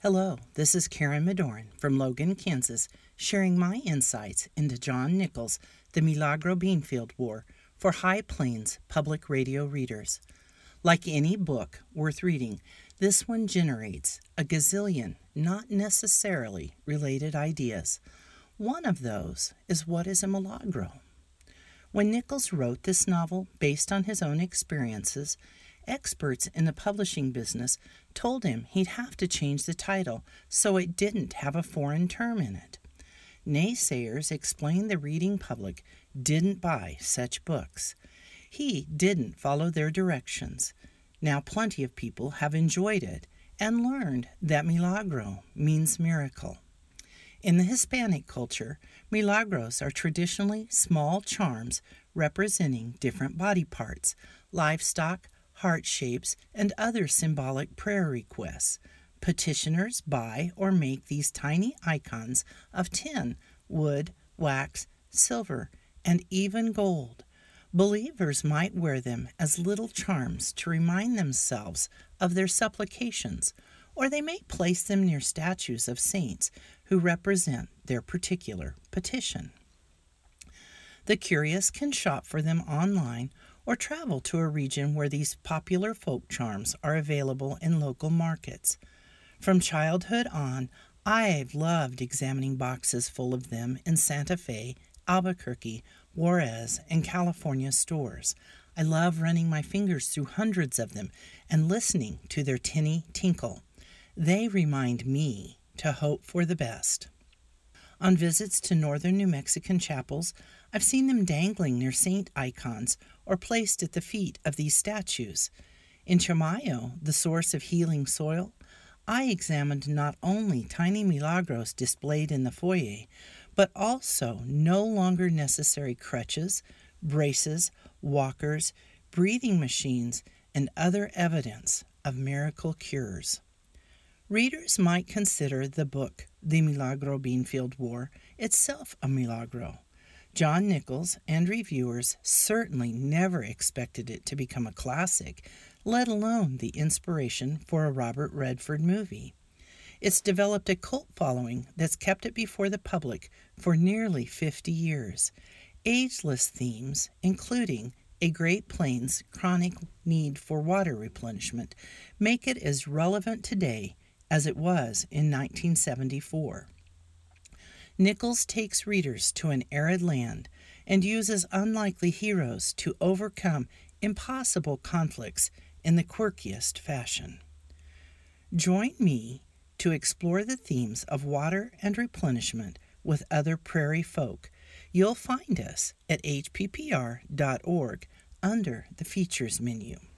Hello, this is Karen Madoran from Logan, Kansas, sharing my insights into John Nichols' The Milagro Beanfield War for High Plains public radio readers. Like any book worth reading, this one generates a gazillion not necessarily related ideas. One of those is, what is a milagro? When Nichols wrote this novel based on his own experiences, experts in the publishing business told him he'd have to change the title so it didn't have a foreign term in it. Naysayers explained the reading public didn't buy such books. He didn't follow their directions. Now plenty of people have enjoyed it and learned that milagro means miracle. In the Hispanic culture, milagros are traditionally small charms representing different body parts, livestock, heart shapes, and other symbolic prayer requests. Petitioners buy or make these tiny icons of tin, wood, wax, silver, and even gold. Believers might wear them as little charms to remind themselves of their supplications, or they may place them near statues of saints who represent their particular petition. The curious can shop for them online or travel to a region where these popular folk charms are available in local markets. From childhood on, I've loved examining boxes full of them in Santa Fe, Albuquerque, Juarez, and California stores. I love running my fingers through hundreds of them and listening to their tinny tinkle. They remind me to hope for the best. On visits to northern New Mexican chapels, I've seen them dangling near saint icons or placed at the feet of these statues. In Chamayo, the source of healing soil, I examined not only tiny milagros displayed in the foyer, but also no longer necessary crutches, braces, walkers, breathing machines, and other evidence of miracle cures. Readers might consider the book, The Milagro Beanfield War, itself a milagro. John Nichols and reviewers certainly never expected it to become a classic, let alone the inspiration for a Robert Redford movie. It's developed a cult following that's kept it before the public for nearly 50 years. Ageless themes, including a Great Plains chronic need for water replenishment, make it as relevant today as it was in 1974. Nichols takes readers to an arid land and uses unlikely heroes to overcome impossible conflicts in the quirkiest fashion. Join me to explore the themes of water and replenishment with other prairie folk. You'll find us at hppr.org under the Features menu.